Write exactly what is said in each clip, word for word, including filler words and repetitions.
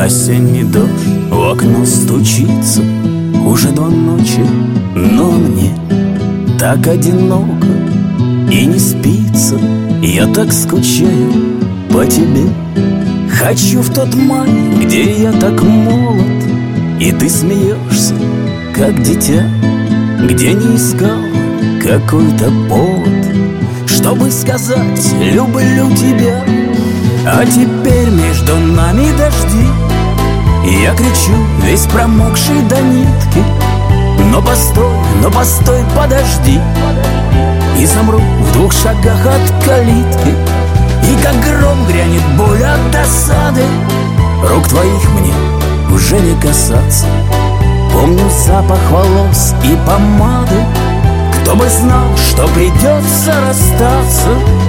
Осенний дождь в окно стучится, уже два ночи, но мне так одиноко и не спится. Я так скучаю по тебе. Хочу в тот май, где я так молод, и ты смеешься, как дитя, где не искал какой-то повод, чтобы сказать «люблю тебя». А теперь между нами дожди, и я кричу, весь промокший до нитки. Но постой, но постой, подожди, и замру в двух шагах от калитки. И как гром грянет боль от досады, рук твоих мне уже не касаться. Помню запах волос и помады, кто бы знал, что придется расстаться.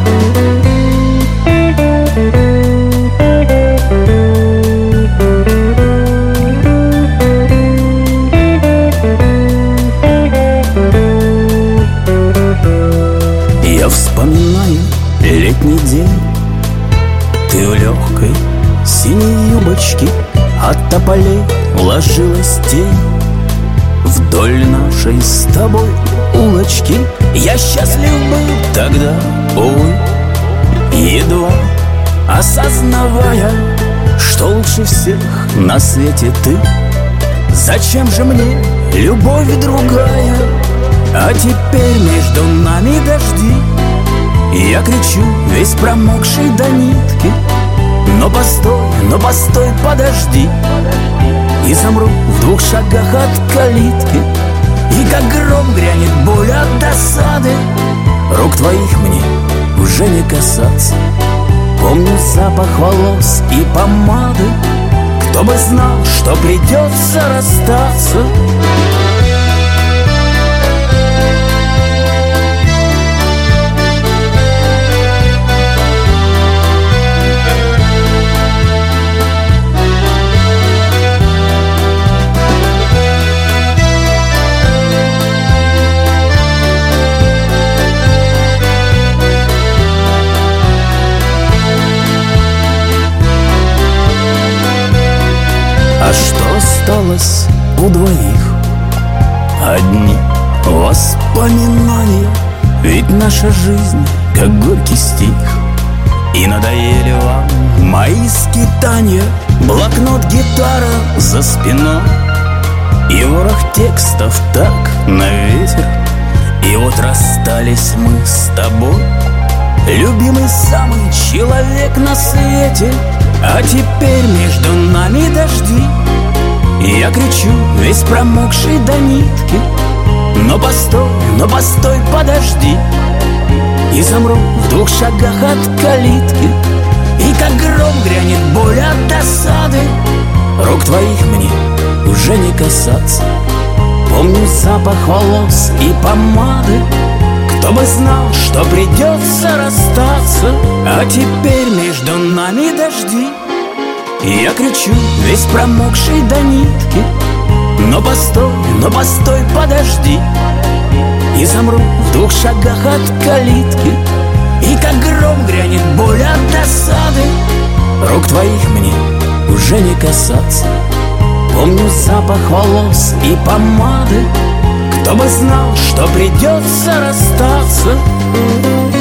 Я вспоминаю летний день, ты в легкой синей юбочке, от тополей ложилась тень вдоль нашей с тобой улочки. Я счастлив был тогда, увы, едва осознавая, что лучше всех на свете ты. Зачем же мне любовь другая? А теперь между нами дожди, и я кричу, весь промокший до нитки. Но постой, но постой, подожди, и замру в двух шагах от калитки. И как гром грянет боль от досады, рук твоих мне уже не касаться. Помню запах волос и помады, кто бы знал, что придется расстаться. А что осталось у двоих? Одни воспоминания, ведь наша жизнь как горький стих. И надоели вам мои скитания, блокнот, гитара за спиной, и ворох текстов так на ветер. И вот расстались мы с тобой, любимый самый человек на свете. А теперь между нами дожди, и я кричу, весь промокший до нитки. Но постой, но постой, подожди, и замру в двух шагах от калитки. И как гром грянет боль от досады, рук твоих мне уже не касаться. Помню запах волос и помады, кто бы знал, что придется расстаться. А теперь между нами дожди, и я кричу, весь промокший до нитки. Но постой, но постой, подожди, и замру в двух шагах от калитки. И как гром грянет боль от досады, рук твоих мне уже не касаться. Помню запах волос и помады, кто бы знал, что придется расстаться.